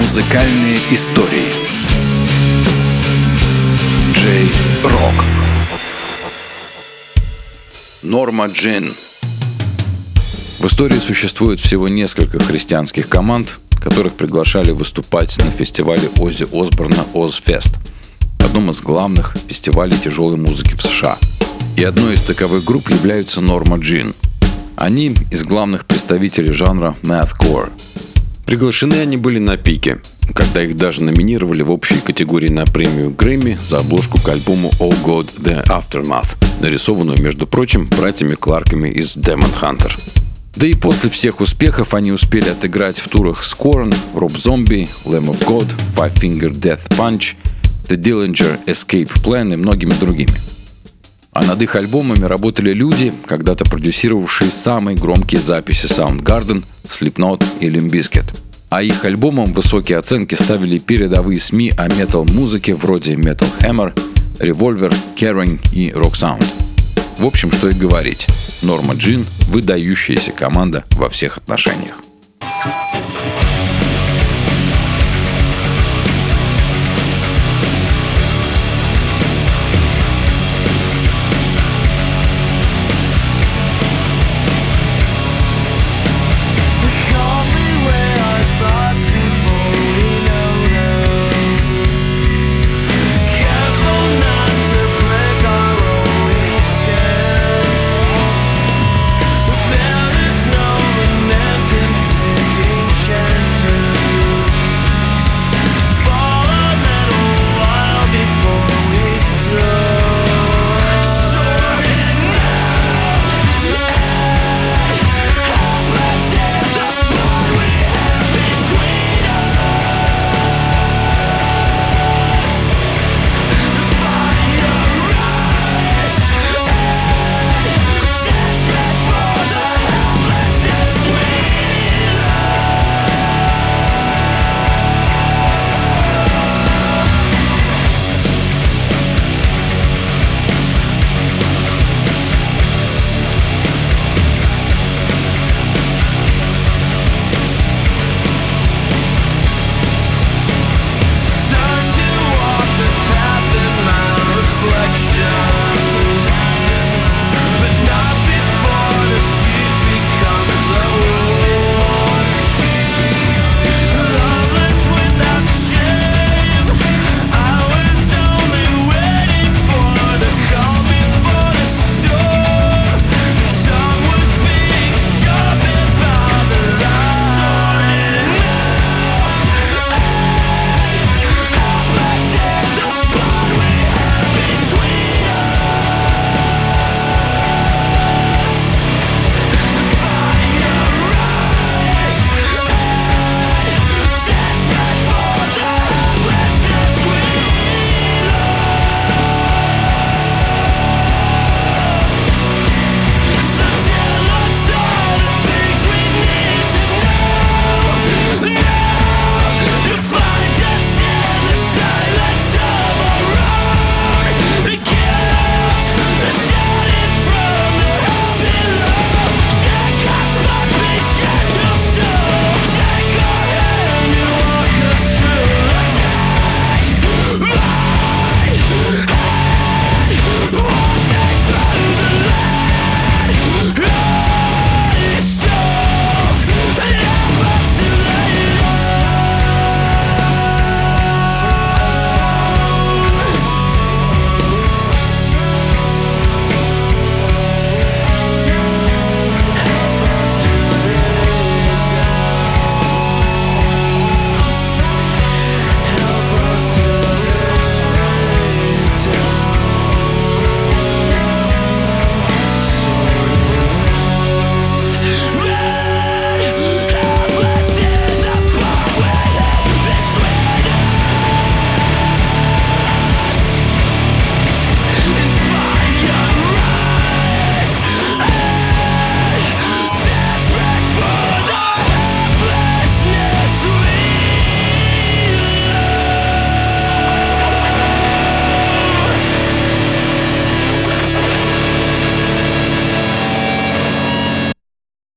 Музыкальные истории. Джей Рок. Норма Джин. В истории существует всего несколько христианских команд, которых приглашали выступать на фестивале Оззи Осборна Озфест, одном из главных фестивалей тяжелой музыки в США. И одной из таковых групп являются Норма Джин. Они из главных представителей жанра mathcore. Приглашены они были на пике, когда их даже номинировали в общей категории на премию Грэмми за обложку к альбому Oh God The Aftermath, нарисованную, между прочим, братьями Кларками из Demon Hunter. Да и после всех успехов они успели отыграть в турах с Korn, Rob Zombie, Lamb of God, Five Finger Death Punch, The Dillinger Escape Plan и многими другими. А над их альбомами работали люди, когда-то продюсировавшие самые громкие записи Soundgarden, Slipknot и Limp Bizkit. А их альбомам высокие оценки ставили передовые СМИ о метал-музыке вроде Metal Hammer, Revolver, Kerrang и Rock Sound. В общем, что и говорить, Норма Джин – выдающаяся команда во всех отношениях.